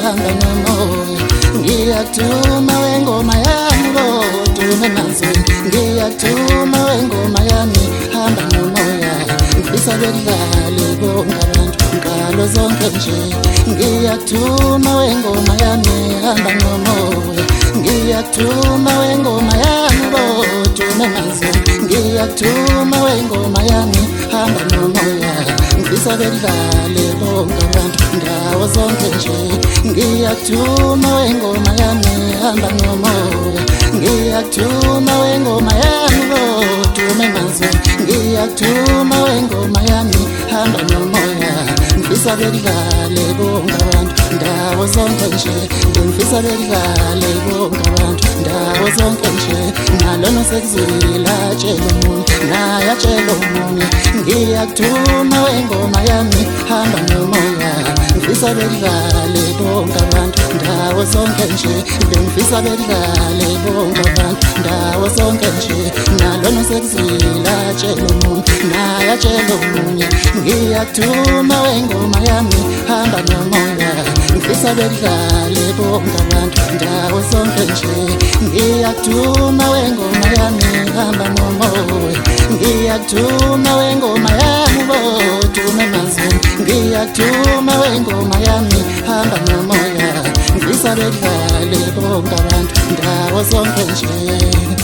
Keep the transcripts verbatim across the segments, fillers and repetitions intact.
hamba nomoya. Ngiyakutuma wengoma yami bodume emazweni. Ngiyakutuma wengoma yami hamba nomoya. Ngifisa bedlale bonke abantu ngalo zonke nje. Ngiyakutuma wengoma yami hamba nomoya. Ngiyakutuma wengoma yami bodume emazweni. Ngiyakutuma wengoma yami hamba nomoya. Ngifisa bedlale bonke abantu ndawo zonke nje. Ngiyakutuma wengoma yami hamba nomoya. Ngiyakutuma wengoma yami bodume emazweni. Ngiyakutuma wengoma yami hamba nomoya. Ngifisa bedlale bonke abantu ndawo zonke nje. Ngifisa bedlale bonke abantu ndawo zonke nje. Nalona sekuzwile atshela omunye naye atshela omunye. Ngiyakutuma wengoma yami hamba nomoya. Ngifisa bedlale bonke abantu ndawo zonke nje. Ngifisa bedlale bonke abantu ndawo zonke nje. Nalona sekuzwile atshela omunye naye atshela omunye. Ngiyakutuma wengoma yami hamba nomoya. Ngifisa bedlale bonke abantu ndawo zonke nje. Ngiyakutuma wengoma yami hamba nomoya. Ngiyakutuma wengoma yami bodume emazweni. Ngiyakutuma wengoma yami hamba nomoya. Ngifisa bedlale bonke abantu ndawo zonke nje.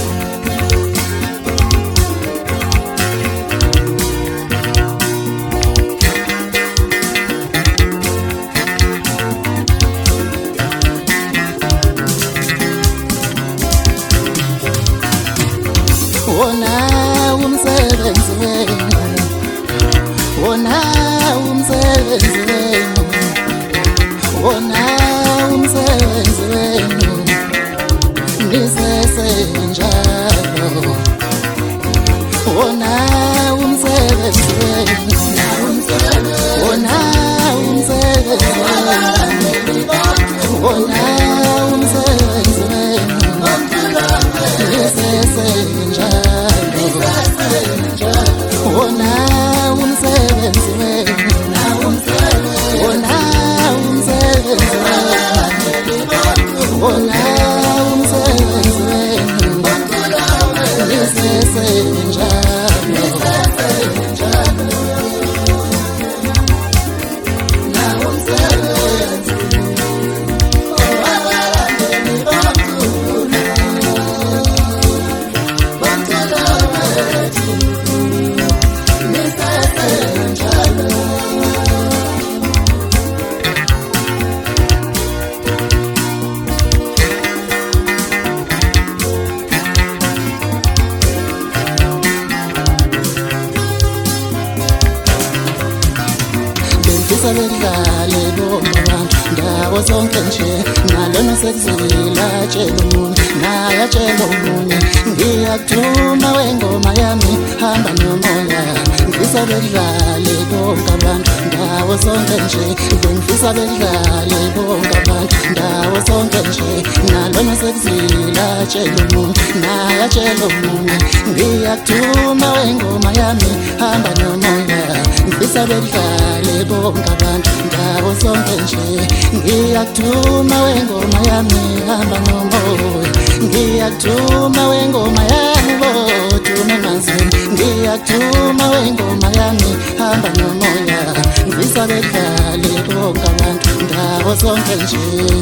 Wona umsebenzi wenu, wona umsebenzi wenu, wona umsebenzi wenu. Nisese njalo, wona umsebenzi wenu, wona umsebenzi wenu, wona umsebenzi wenu. Nisese njalo, wona umsebenzi wenu, wona umsebenzi wenu, wona umsebenzi wenu. Nisese njalo, ngifisa bedlale bonke abantu ndawo zonke nje. Nalona sekuzwile atshela omunye naye atshela omunye. Ngiyakutuma wengoma yami hamba nomoya. Ngifisa bedlale bonke abantu ndawo zonke nje. Ngifisa bedlale bonke abantu ndawo zonke nje. Nalona sekuzwile atshela omunye naye atshela omunye. Ngiyakutuma wengoma yami hamba nomoya. Ngifisa bedlale bonke abantu ndawo zonke nje. Ngiyakutuma wengoma yami hamba nomoya. Ngiyakutuma wengoma yami bodume emazweni. Ngiyakutuma wengoma yami hamba nomoya. Ngifisa bedlale bonke abantu ndawo zonke nje.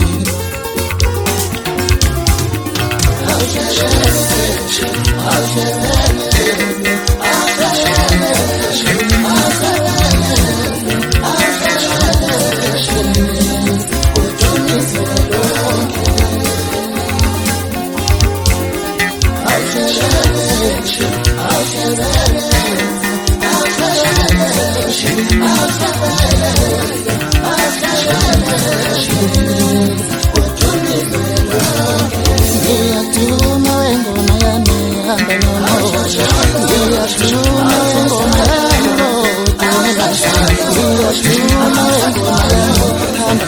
Ngiyakutuma wengoma yami hamba nomoya. Ngiyakutuma wengoma yami bodume emazweni. Ngiyakutuma wengoma yami hamba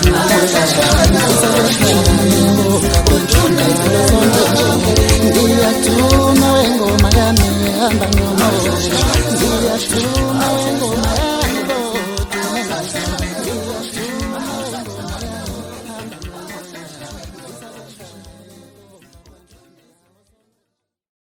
nomoya. Ngiyakutuma wengoma yami hamba nomoya. Ngiyakutuma wengoma